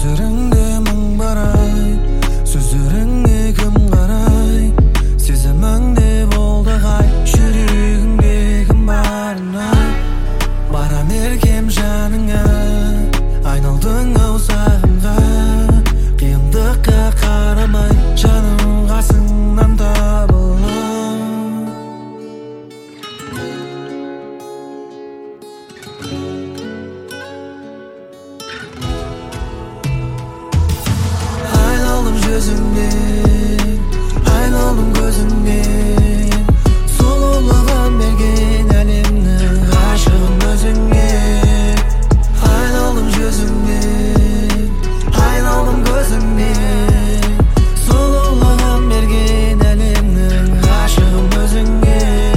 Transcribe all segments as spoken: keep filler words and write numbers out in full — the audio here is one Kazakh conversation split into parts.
Gözleringde мың baray, sözleringge kim qaray, сезіміңде болды қай, жүрегіңде кім барына. Барам еркем жаныңа, айналдың ау сағымға, қиындыққа қарамай, жаным қасыңнан табылам. Айналдым жүзіңнен, айналдым көзіңнен, сұлулығын берген әлемнің ғашығым өзіңе. Айналдым жүзіңнен, айналдым көзіңнен, сұлулығын берген әлемнің ғашығым өзіңе.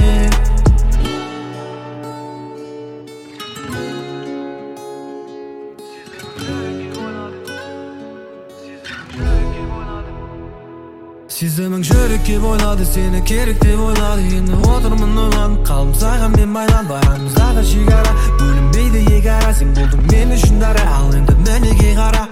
Сезімің жүрекке бойлады, сені керек деп ойлады. Енді отырмын ойланып, қалдым саған мен байланып. Арамыздағы шекара бөлінбейді екі ара, сен болдың мен үшін дара. Ал енді мінеки қара,